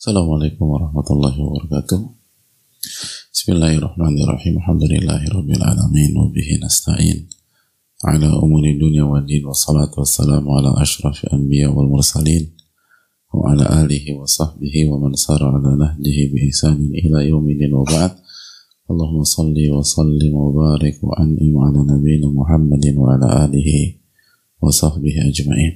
Assalamualaikum warahmatullahi wabarakatuh. Bismillahirrahmanirrahim. Alhamdulillahirabbil alamin wa bihi nasta'in ala umuri dunya wad din, wassalatu wassalamu ala asyrafil anbiya wal mursalin wa ala alihi wa sahbihi wa man sara ala nahjihi bi ihsanin ila yaumil din wa ba'd. Allahumma salli wa sallim wa barik wa an'im ala nabiyyina Muhammadin wa ala alihi wa sahbihi ajma'in.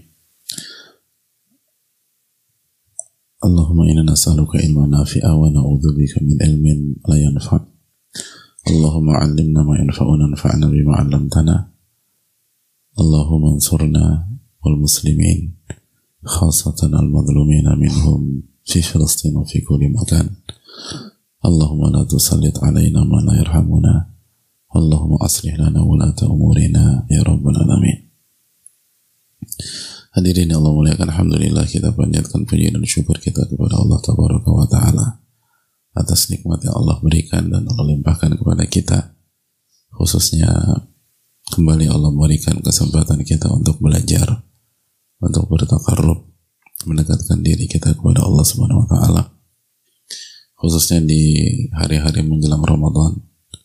Allahumma inna nas'aluka ilman nafi'a wa na'udzubika min ilmin la yanfa'. Allahumma 'allimna ma yanfa'una wanfa'na bima 'allamtana. Allahumma ansurna wal muslimin khassatan al madhlumina minhum fi Filistin wa fi kulli makan. Allahumma la tusallit 'alaina ma la yarhamuna. Allahumma aslih lana wulata umurina ya rabbal alamin. Hadirin Allah muliakan, alhamdulillah kita panjatkan puji dan syukur kita kepada Allah Tabaraka wa Ta'ala atas nikmat yang Allah berikan dan Allah limpahkan kepada kita, khususnya kembali Allah memberikan kesempatan kita untuk belajar, untuk bertaqarrub, mendekatkan diri kita kepada Allah Subhanahu wa Ta'ala, khususnya di hari-hari menjelang Ramadan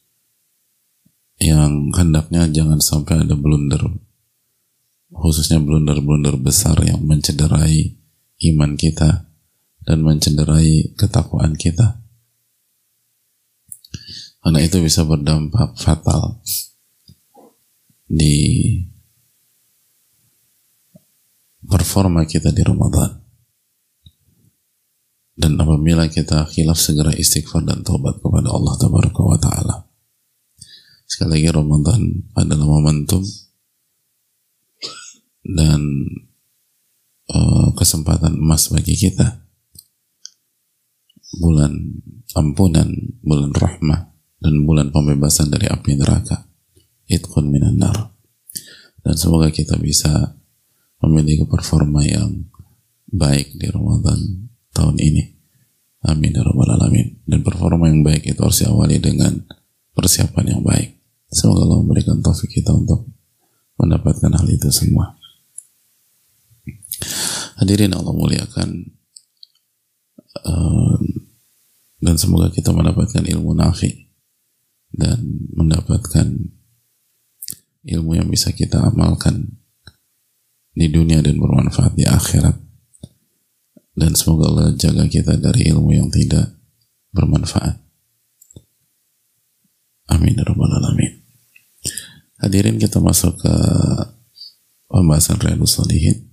yang hendaknya jangan sampai ada blunder, khususnya blunder-blunder besar yang mencederai iman kita dan mencederai ketakwaan kita, karena itu bisa berdampak fatal di performa kita di Ramadan. Dan apabila kita khilaf, segera istighfar dan taubat kepada Allah Tabaraka wa Ta'ala. Sekali lagi, Ramadan adalah momentum dan kesempatan emas bagi kita, bulan ampunan, bulan rahmah, dan bulan pembebasan dari api neraka, itqun minan nar. Dan semoga kita bisa memiliki performa yang baik di Ramadan tahun ini, amin ya rabbal alamin. Dan performa yang baik itu harus diawali dengan persiapan yang baik. Semoga Allah memberikan taufik kita untuk mendapatkan hal itu semua. Hadirin Allah muliakan, dan semoga kita mendapatkan ilmu nafi dan mendapatkan ilmu yang bisa kita amalkan di dunia dan bermanfaat di akhirat. Dan semoga Allah jaga kita dari ilmu yang tidak bermanfaat, amin ya rabbal alamin. Hadirin, kita masuk ke pembahasan Riyadhus Shalihin.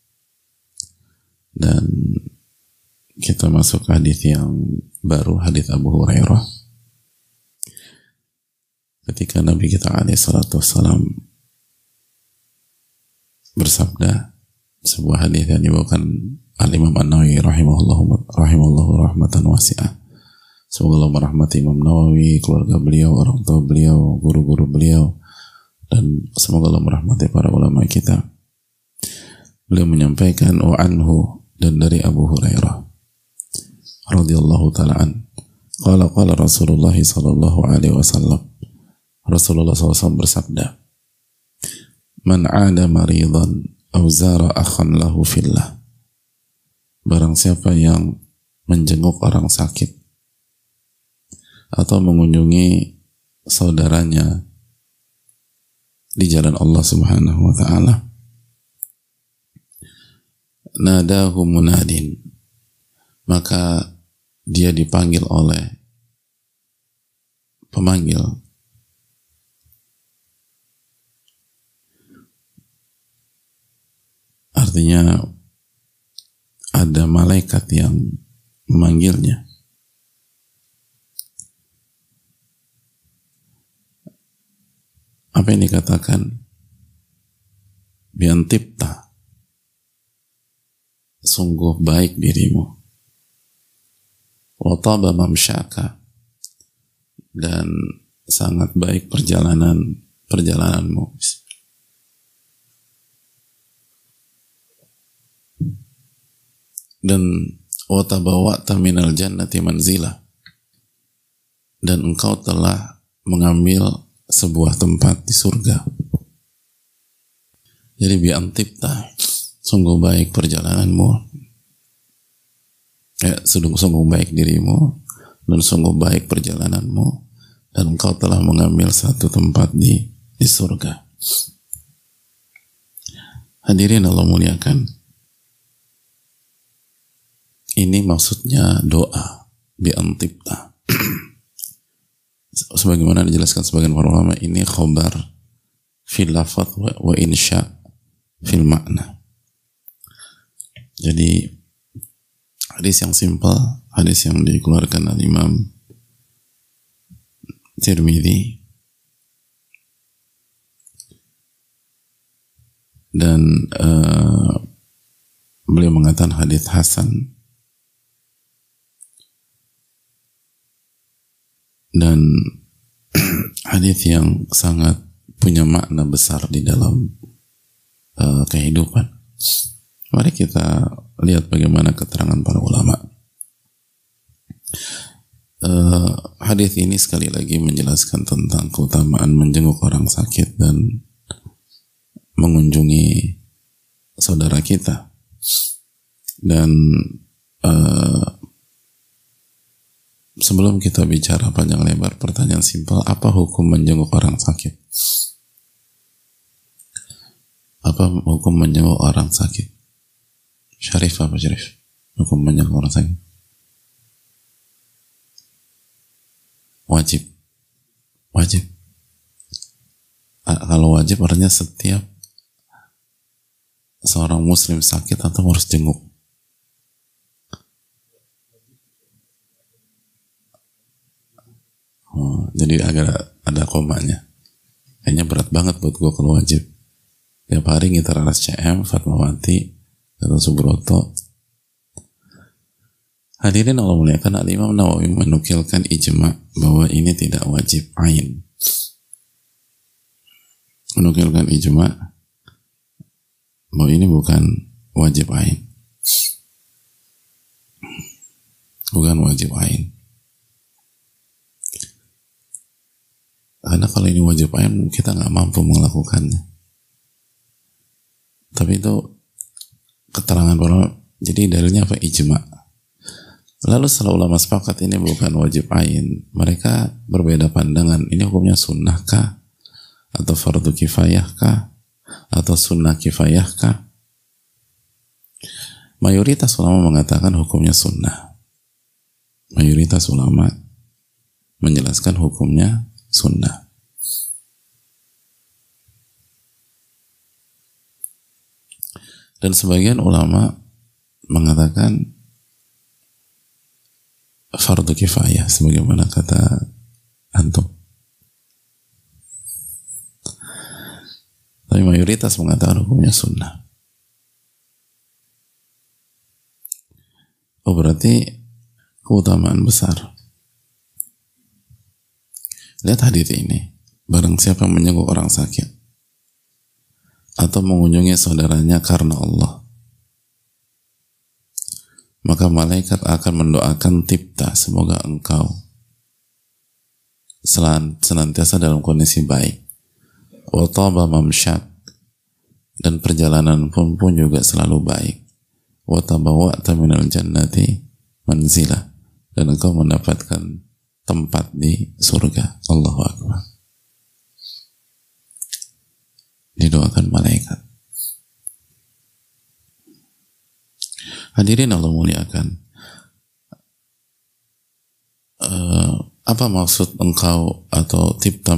Dan kita masuk ke hadis yang baru, hadis Abu Hurairah, ketika Nabi kita alaihi salatu wassalam bersabda, sebuah hadis yang dibawakan Al-Imam An-Nawawi rahimahullahu rahmatan wasi'ah. Semoga Allah merahmati Imam Nawawi, keluarga beliau, orang tua beliau, guru-guru beliau, dan semoga Allah merahmati para ulama kita. Beliau menyampaikan, wa anhu, dan dari Abu Hurairah radhiyallahu ta'ala an, qala Rasulullah sallallahu alaihi wasallam, Rasulullah SAW bersabda, man 'ada maridan aw zara akhan lahu fillah, barang siapa yang menjenguk orang sakit atau mengunjungi saudaranya di jalan Allah Subhanahu wa Ta'ala, nadahu munadin, maka dia dipanggil oleh pemanggil. Artinya ada malaikat yang memanggilnya. Apa yang dikatakan? Biantipta, sungguh baik dirimu, wa taba mamsyaka, dan sangat baik perjalananmu, dan wa tabawwa'ta minal jannati manzila, dan engkau telah mengambil sebuah tempat di surga. Jadi bi'antibta, sungguh baik perjalananmu. Ya, sungguh baik dirimu dan sungguh baik perjalananmu, dan engkau telah mengambil satu tempat di surga. Hadirin Allah muliakan, ini maksudnya doa bi antibta. Sebagaimana dijelaskan sebagian para ulama, ini khobar fil lafadz wa insya fil makna. Jadi hadis yang simpel, hadis yang dikeluarkan oleh Imam Tirmidzi, dan beliau mengatakan hadis hasan, dan hadis yang sangat punya makna besar di dalam kehidupan. Mari kita lihat bagaimana keterangan para ulama. Hadis ini sekali lagi menjelaskan tentang keutamaan menjenguk orang sakit dan mengunjungi saudara kita. Dan sebelum kita bicara panjang lebar, pertanyaan simpel, apa hukum menjenguk orang sakit? Apa hukum menjenguk orang sakit? Syarif, apa Syarif? Hukum menjenguk orang sakit? Wajib. Wajib. Kalau wajib artinya setiap seorang muslim sakit atau harus jenguk. Jadi agak ada komanya. Kayaknya berat banget buat gue kalau wajib. Tiap hari ngitar RSCM, Fatmawati, atau Subroto. Hadirin Allah muliakan, Al-Imam Nawawi menukilkan ijma bahwa ini tidak wajib ain. Menukilkan ijma bahwa ini bukan wajib ain. Bukan wajib ain. Karena kalau ini wajib ain, kita nggak mampu melakukannya. Tapi itu keterangan para, jadi dalilnya apa? Ijma. Lalu setelah ulama sepakat ini bukan wajib ain, mereka berbeda pandangan. Ini hukumnya sunnah kah? Atau fardu kifayah kah? Atau sunnah kifayah kah? Mayoritas ulama mengatakan hukumnya sunnah. Mayoritas ulama menjelaskan hukumnya sunnah. Dan sebagian ulama mengatakan fardu kifayah, sebagaimana kata antum. Tapi mayoritas mengatakan hukumnya sunnah. Oh, berarti keutamaan besar. Lihat hadits ini. Barang siapa menjenguk orang sakit atau mengunjungi saudaranya karena Allah, maka malaikat akan mendoakan tipta, semoga engkau senantiasa dalam kondisi baik, wa taba mamsyak, dan perjalanan pun juga selalu baik, wa tabawwa'ta minal jannati manzilah, dan engkau mendapatkan tempat di surga. Allahu Akbar. Didoakan malaikat. Hadirin Allah muliakan, apa maksud engkau atau tipta?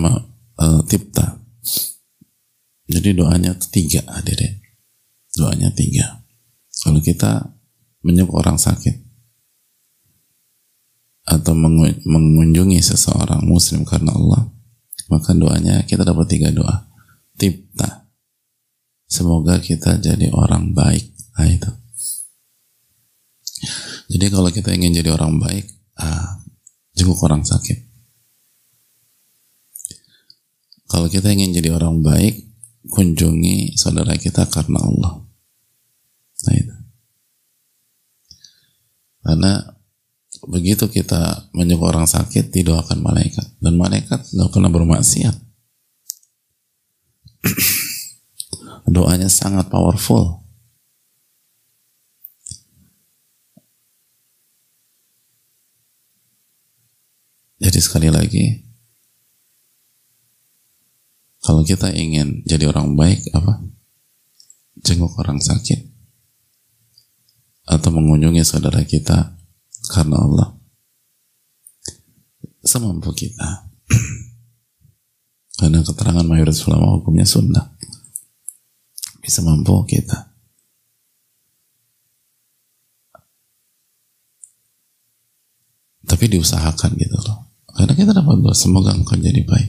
Jadi doanya 3, hadirin. Doanya 3. Kalau kita menjenguk orang sakit atau mengunjungi seseorang muslim karena Allah, maka doanya kita dapat 3 doa. Tipta, semoga kita jadi orang baik. Nah, itu. Jadi kalau kita ingin jadi orang baik, jenguk orang sakit. Kalau kita ingin jadi orang baik, kunjungi saudara kita karena Allah. Nah, itu. Karena begitu kita menjenguk orang sakit, didoakan malaikat, dan malaikat nggak pernah bermaksiat. Doanya sangat powerful. Jadi sekali lagi, kalau kita ingin jadi orang baik, apa? Jenguk orang sakit atau mengunjungi saudara kita karena Allah, semampu kita. Karena keterangan mayoritas ulama hukumnya sunnah, bisa mampu kita. Tapi diusahakan gitu loh. Karena kita dapat doa, semoga engkau jadi baik.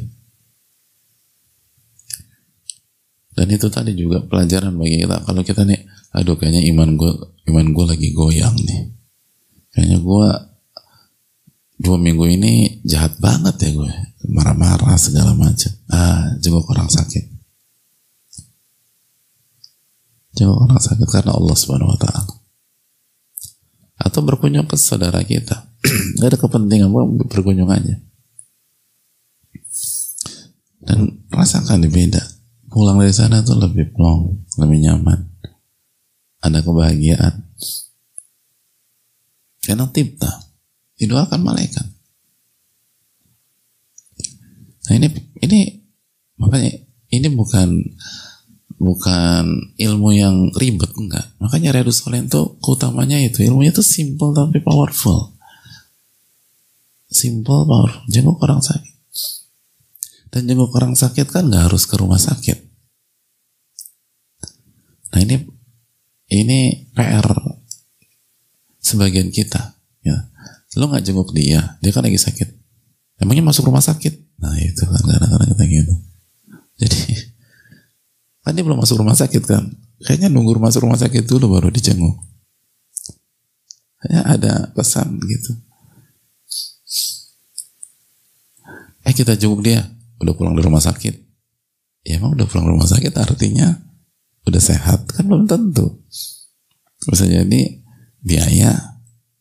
Dan itu tadi juga pelajaran bagi kita. Kalau kita nih, aduh kayaknya iman gue lagi goyang nih. Kayaknya gue 2 minggu ini jahat banget ya gue. Marah-marah segala macam. Jenguk orang sakit. Jenguk orang sakit karena Allah Subhanahu Wa Taala. Atau berkunjung ke saudara kita. Gak ada kepentingan, berkunjung aja. Dan rasakan beda. Pulang dari sana tuh lebih plong, lebih nyaman. Ada kebahagiaan. Karena tipta didoakan malaikat. Nah ini makanya ini bukan ilmu yang ribet, enggak. Makanya Riyadhus Shalihin tuh keutamanya itu, ilmunya tuh simple tapi powerful. Simple, powerful. Jenguk orang sakit. Dan jenguk orang sakit kan nggak harus ke rumah sakit. Nah ini PR sebagian kita. Ya, lo nggak jenguk dia kan lagi sakit. Emangnya masuk rumah sakit? Nah itu kan kadang-kadang kita gitu. Jadi kan dia belum masuk rumah sakit kan? Kayaknya nunggu masuk rumah sakit dulu baru dijenguk. Kayaknya ada pesan gitu. Kita jenguk dia, udah pulang dari rumah sakit. Ya emang udah pulang dari rumah sakit artinya udah sehat? Kan belum tentu. Bisa jadi biaya.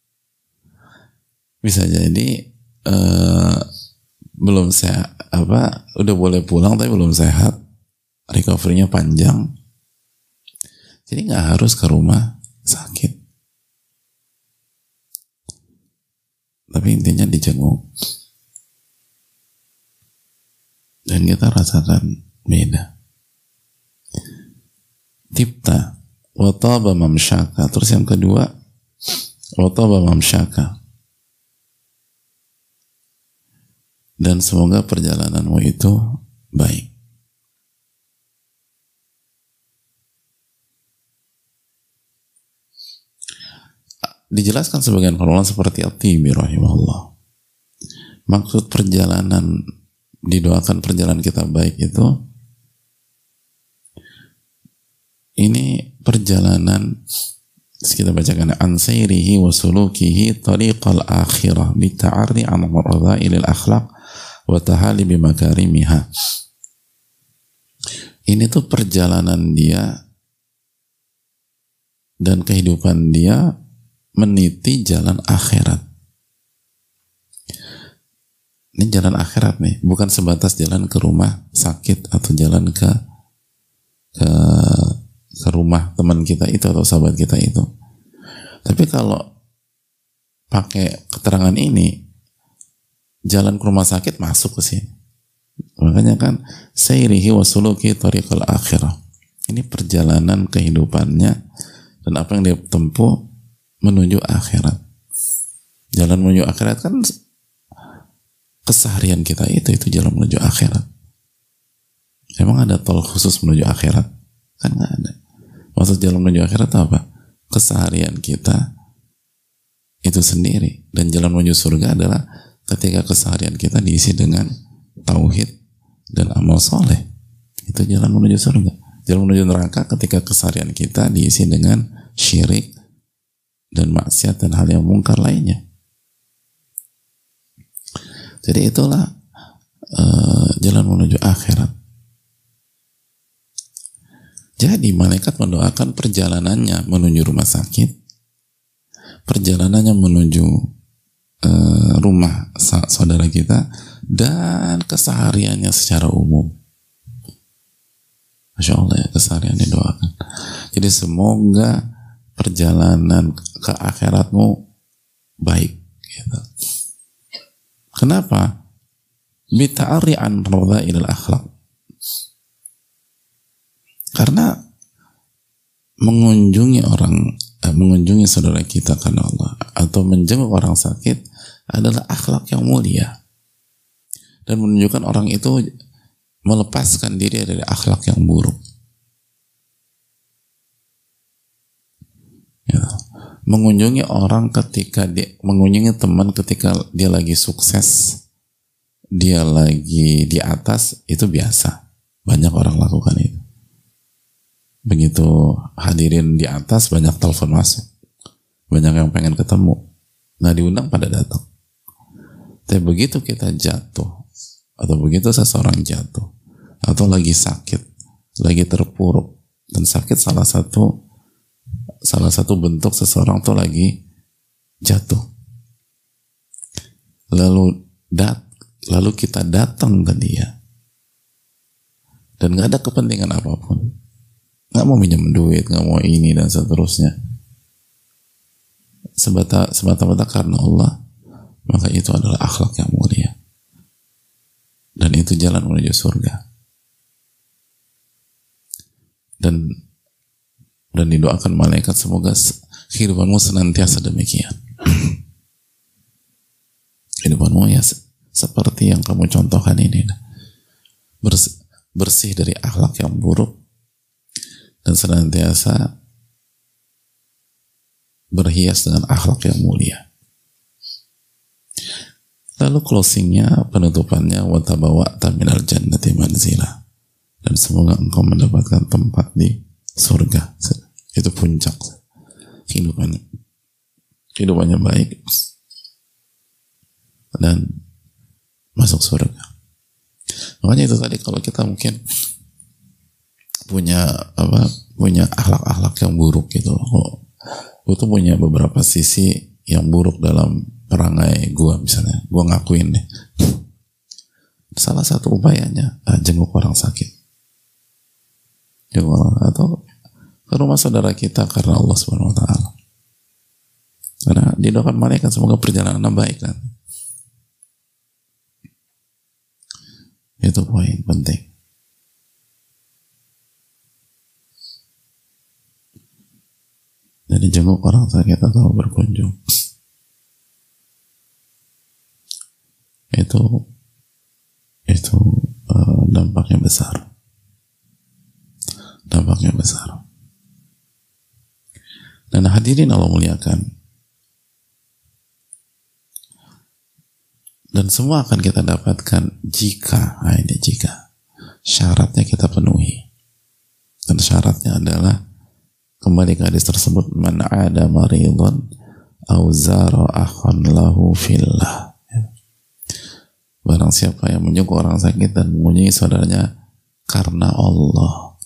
Bisa jadi belum sehat, udah boleh pulang tapi belum sehat. Recovery-nya panjang. Jadi nggak harus ke rumah sakit. Tapi intinya dijenguk. Dan kita rasakan beda. Tipta wa taba mamsyaka. Terus yang kedua, wa taba mamsyaka. Dan semoga perjalananmu itu baik. Dijelaskan sebagian ulama seperti At-Tibi rahimahullah. Maksud perjalanan, didoakan perjalanan kita baik itu, ini perjalanan kita bacakan an sayrihi wa sulukihi tariqal akhirah bi ta'arri an radha'il akhlaq wa tahali bi makarimiha. Ini tuh perjalanan dia dan kehidupan dia meniti jalan akhirat. Ini jalan akhirat nih, bukan sebatas jalan ke rumah sakit atau jalan ke rumah teman kita itu atau sahabat kita itu. Tapi kalau pakai keterangan ini, jalan ke rumah sakit masuk ke sini. Makanya kan sayrihi wa suluki tariqal akhirah. Ini perjalanan kehidupannya dan apa yang dia tempuh menuju akhirat. Jalan menuju akhirat kan keseharian kita itu jalan menuju akhirat. Emang ada tol khusus menuju akhirat? Kan nggak ada. Maksud jalan menuju akhirat apa? Keseharian kita itu sendiri. Dan jalan menuju surga adalah ketika keseharian kita diisi dengan tauhid dan amal soleh. Itu jalan menuju surga. Jalan menuju neraka ketika keseharian kita diisi dengan syirik dan maksiat dan hal yang mungkar lainnya. Jadi itulah jalan menuju akhirat. Jadi malaikat mendoakan perjalanannya menuju rumah sakit, perjalanannya menuju rumah saudara kita, dan kesehariannya secara umum. Masya Allah ya, kesehariannya doakan. Jadi semoga perjalanan ke akhiratmu baik gitu. Kenapa? Bita'ari an radha'il akhlaq. Karena mengunjungi saudara kita karena Allah atau menjenguk orang sakit adalah akhlak yang mulia dan menunjukkan orang itu melepaskan diri dari akhlak yang buruk. Ya. Mengunjungi teman ketika dia lagi sukses, dia lagi di atas, itu biasa. Banyak orang lakukan itu. Begitu hadirin di atas, banyak telepon masuk. Banyak yang pengen ketemu. Nah, diundang pada datang. Tapi begitu kita jatuh, atau begitu seseorang jatuh, atau lagi sakit, lagi terpuruk, dan sakit salah satu bentuk seseorang tuh lagi jatuh. Lalu kita datang ke dia, dan nggak ada kepentingan apapun, nggak mau minjem duit, nggak mau ini dan seterusnya, semata-mata karena Allah, maka itu adalah akhlak yang mulia, dan itu jalan menuju surga. Dan didoakan malaikat semoga kehidupanmu senantiasa demikian. Kehidupanmu ya seperti yang kamu contohkan ini, bersih dari akhlak yang buruk dan senantiasa berhias dengan akhlak yang mulia. Lalu closingnya, penutupannya, wa tabawwa'ta minal jannati manzila, dan semoga engkau mendapatkan tempat di surga. Itu puncak kehidupannya baik dan masuk surga. Makanya itu tadi, kalau kita mungkin punya akhlak-akhlak yang buruk gitu, gue tuh punya beberapa sisi yang buruk dalam perangai gue, misalnya gue ngakuin deh, salah satu upayanya jenguk orang sakit, atau ke rumah saudara kita karena Allah Subhanahu wa Ta'ala, karena didoakan malaikat semoga perjalanan baik kan. Itu poin penting. Jadi jenguk orang sakit atau berkunjung, itu dampaknya besar. Dan hadirin Allah muliakan, dan semua akan kita dapatkan jika syaratnya kita penuhi. Dan syaratnya adalah, kembali ke hadis tersebut, man 'ada maridhan aw zara akhan lahu fillah. Barang siapa yang menyuguh orang sakit dan mengunjungi saudaranya karena Allah.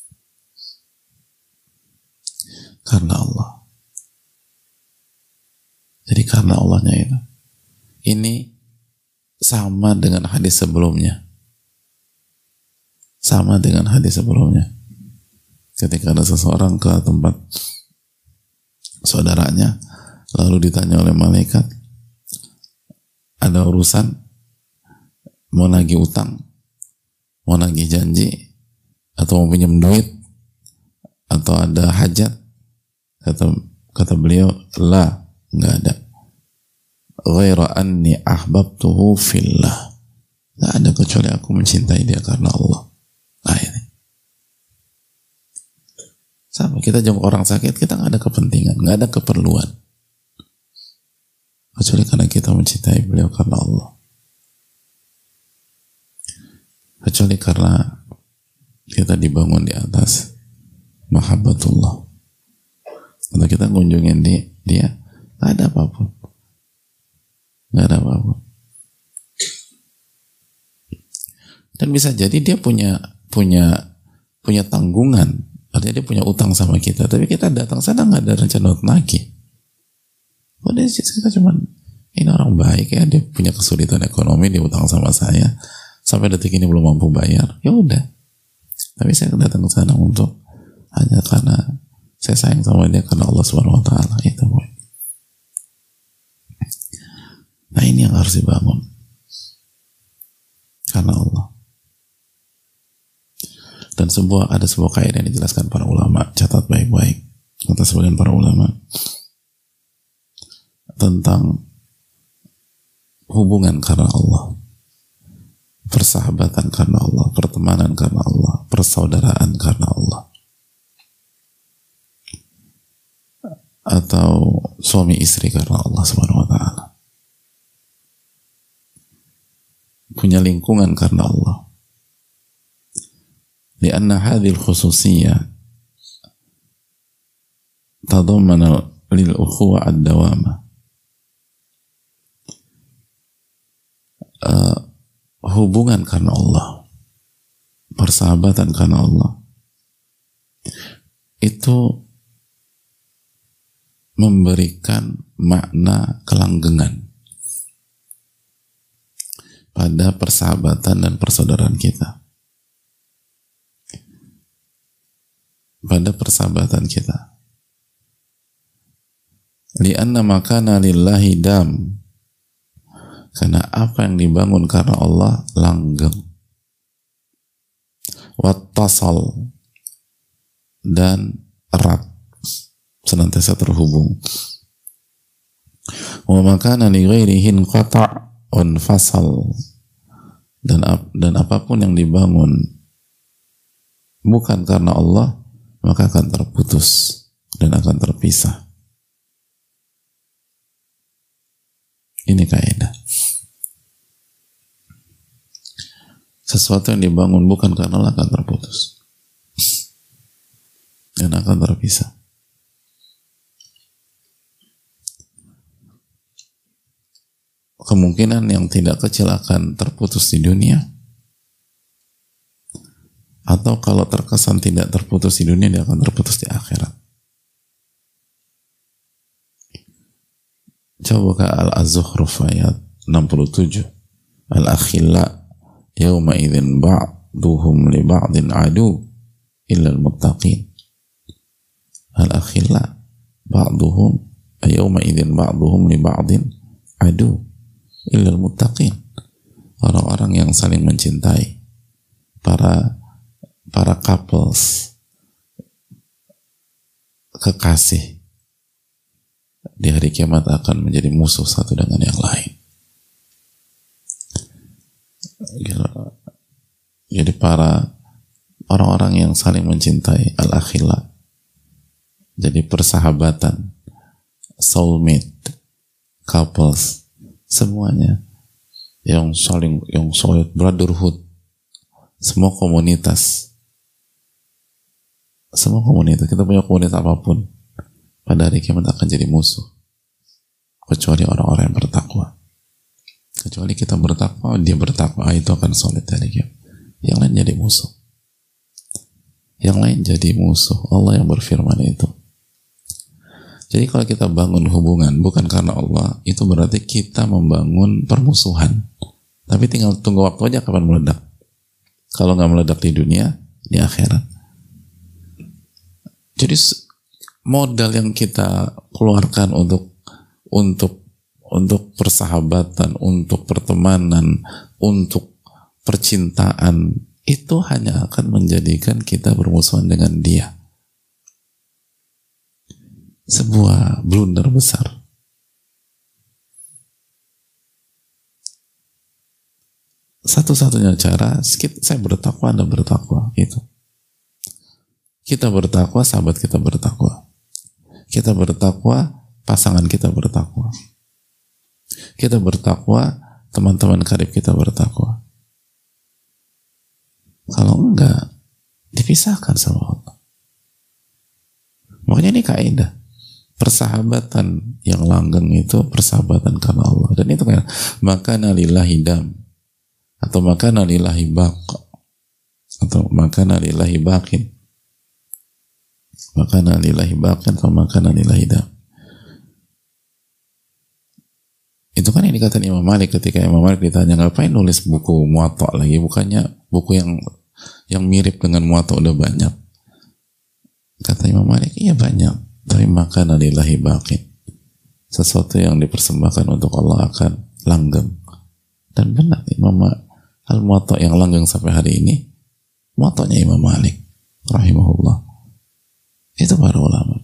Karena Allah. Jadi karena Allahnya itu. Ini sama dengan hadis sebelumnya. Ketika ada seseorang ke tempat saudaranya, lalu ditanya oleh malaikat, ada urusan, mau nagih utang, mau nagih janji, atau mau pinjam duit, atau ada hajat, kata beliau, la, nggak ada. Ghaira anni ahbabtuhu fillah. Nggak ada kecuali aku mencintai dia karena Allah. Nah ini. Sama, kita jenguk orang sakit, kita nggak ada kepentingan, nggak ada keperluan, kecuali karena kita mencintai beliau karena Allah. Kecuali karena kita dibangun di atas mahabbatullah, atau kita kunjungin dia, nggak ada apapun. Dan bisa jadi dia punya tanggungan, artinya dia punya utang sama kita, tapi kita datang sana nggak ada rencana untuk nagih. Udah, kita cuman, ini orang baik ya, dia punya kesulitan ekonomi, dia utang sama saya, sampai detik ini belum mampu bayar, ya udah. Tapi saya datang ke sana untuk hanya karena saya sayang sama dia karena Allah Subhanahu wa Ta'ala. Itu boy. Nah ini yang harus dibangun. karena Allah. Dan ada sebuah kaidah yang dijelaskan para ulama, catat baik-baik, kata sebagian para ulama, tentang hubungan karena Allah, persahabatan karena Allah, pertemanan karena Allah, persaudaraan karena Allah, atau suami istri karena Allah Subhanahu wa ta'ala, punya lingkungan karena Allah. Lianna hadhil khususiyah tadammana lil ukhuwa ad-dawama, hubungan karena Allah, persahabatan karena Allah, itu memberikan makna kelanggengan pada persahabatan dan persaudaraan kita, pada persahabatan kita. Lianna makana lillahi dam, karena apa yang dibangun karena Allah langgeng, wattasal, dan erat, senantiasa terhubung. Wa makana li ghairihi qata' on fasal, dan apapun yang dibangun bukan karena Allah maka akan terputus dan akan terpisah. Ini kaidah. Sesuatu yang dibangun bukan karena Allah akan terputus dan akan terpisah. Kemungkinan yang tidak kecil akan terputus di dunia, atau kalau terkesan tidak terputus di dunia, dia akan terputus di akhirat. Coba buka Al-Az-Zukhruf ayat 67. Al-akhilla yawma idzin ba'duhum li ba'din adu illa al-muttaqin. Al-akhilla ba'duhum yawma idzin ba'duhum li ba'din adu illa al-muttaqin. Orang-orang yang saling mencintai, para couples, kekasih, di hari kiamat akan menjadi musuh satu dengan yang lain. Jadi para orang-orang yang saling mencintai, al-akhila, jadi persahabatan, soulmate, couples, semuanya yang solid brotherhood, semua komunitas, kita punya komunitas apapun, pada hari kiamat akan jadi musuh, kecuali orang-orang yang bertakwa. Kecuali kita bertakwa, dia bertakwa, itu akan solid hari kiamat. Yang lain jadi musuh. Allah yang berfirman itu. Jadi kalau kita bangun hubungan bukan karena Allah, itu berarti kita membangun permusuhan. Tapi tinggal tunggu waktu aja kapan meledak. Kalau nggak meledak di dunia, di akhirat. Jadi modal yang kita keluarkan untuk persahabatan, untuk pertemanan, untuk percintaan, itu hanya akan menjadikan kita bermusuhan dengan dia. Sebuah blunder besar. Satu-satunya cara, saya bertakwa, Anda bertakwa, itu. Kita bertakwa, sahabat kita bertakwa. Kita bertakwa, pasangan kita bertakwa. Kita bertakwa, teman-teman karib kita bertakwa. Kalau enggak, dipisahkan sama Allah. Makanya ini kaidah. Persahabatan yang langgeng itu persahabatan karena Allah. Dan itu kayak makana lillahi dam, atau makana lillahi baq, atau makana lillahi baqin, makana lillahi baqin, atau makana lillahi dam. Itu kan yang dikatakan Imam Malik ketika Imam Malik ditanya, ngapain nulis buku Muwatta lagi, bukannya buku yang mirip dengan Muwatta udah banyak. Kata Imam Malik, iya banyak, tapi makana lillahi baqin, sesuatu yang dipersembahkan untuk Allah akan langgeng. Dan benar, Imam moto yang langgeng sampai hari ini, motonya Imam Malik rahimahullah. Itu para ulama.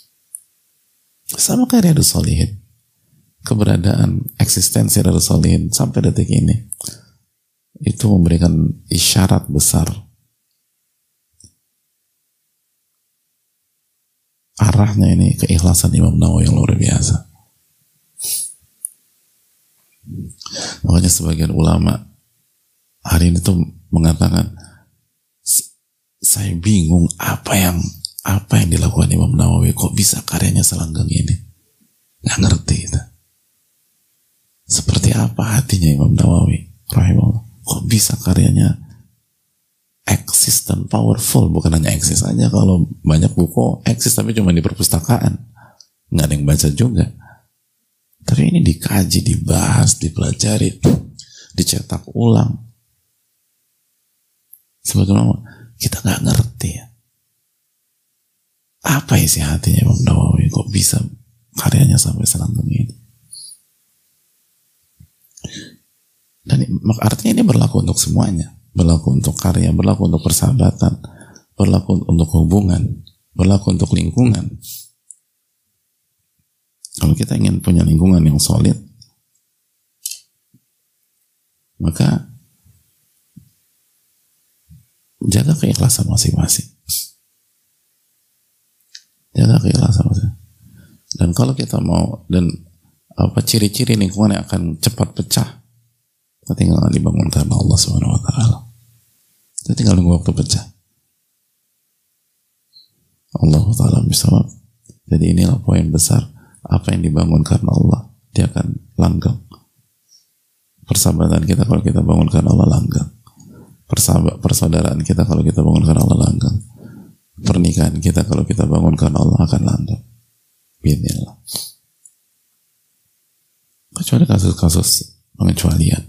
Sama kayak Riyadhus Shalihin. Keberadaan, eksistensi Riyadhus Shalihin sampai detik ini itu memberikan isyarat besar arahnya ini keikhlasan Imam Nawawi yang luar biasa. Makanya sebagian ulama hari ini tuh mengatakan, saya bingung apa yang dilakukan Imam Nawawi, kok bisa karyanya selanggeng ini, nggak ngerti itu. Seperti apa hatinya Imam Nawawi rahimahullah, kok bisa karyanya eksis dan powerful. Bukan hanya eksis aja, kalau banyak buku eksis tapi cuma di perpustakaan, nggak ada yang baca juga. Tapi ini dikaji, dibahas, dipelajari, dicetak ulang. Sebagaimana kita nggak ngerti ya, apa isi hatinya Imam Nawawi, kok bisa karyanya sampai selanggeng ini. Dan artinya ini berlaku untuk semuanya, berlaku untuk karya, berlaku untuk persahabatan, berlaku untuk hubungan, berlaku untuk lingkungan. Kalau kita ingin punya lingkungan yang solid, maka jaga keikhlasan masing-masing. Jaga keikhlasan masing-masing. Dan kalau kita mau, dan ciri-ciri lingkungan yang akan cepat pecah, kita tinggal dibangun karena Allah Subhanahu Wa Taala. Kita tinggal nunggu waktu pecah. Allah Taala bisawab. Jadi inilah poin besar. Apa yang dibangun karena Allah, dia akan langgeng. Persahabatan kita kalau kita bangun karena Allah, langgeng. Persaudaraan kita kalau kita bangun karena Allah, langgeng. Pernikahan kita kalau kita bangun karena Allah, akan langgeng. Bismillah. Kecuali kasus-kasus pengecualian.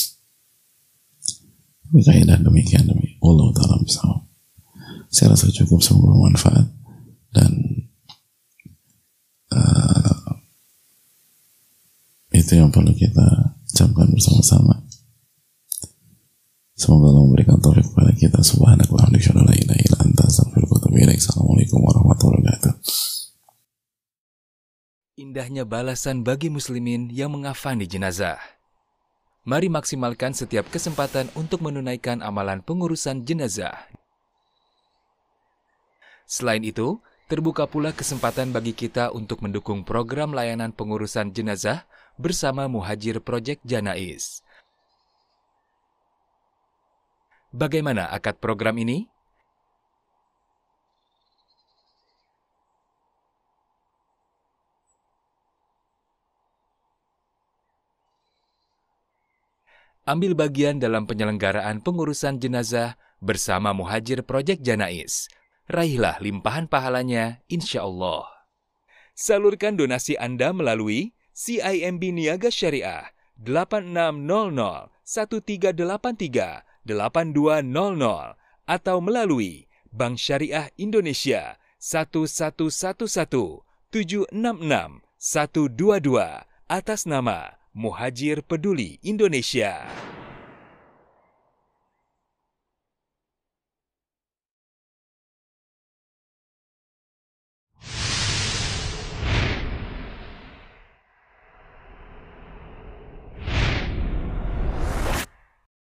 Kaidah demikian Allah Ta'ala bisawab. Saya rasa cukup, semoga bermanfaat. Dan itu yang perlu kita camkan bersama-sama. Semoga Allah memberikan taufik kepada kita. Subhanakallahumma wa bihamdika, la ilaha illa anta, astaghfiruka wa atubu ilaik. Assalamualaikum warahmatullahi wabarakatuh. Indahnya balasan bagi muslimin yang mengafani jenazah. Mari maksimalkan setiap kesempatan untuk menunaikan amalan pengurusan jenazah. Selain itu, terbuka pula kesempatan bagi kita untuk mendukung program layanan pengurusan jenazah bersama Muhajir Project Janais. Bagaimana akad program ini? Ambil bagian dalam penyelenggaraan pengurusan jenazah bersama Muhajir Project Janais. Raihlah limpahan pahalanya, insya Allah. Salurkan donasi Anda melalui CIMB Niaga Syariah 860013838200 atau melalui Bank Syariah Indonesia 1111766 122 atas nama Muhajir Peduli Indonesia.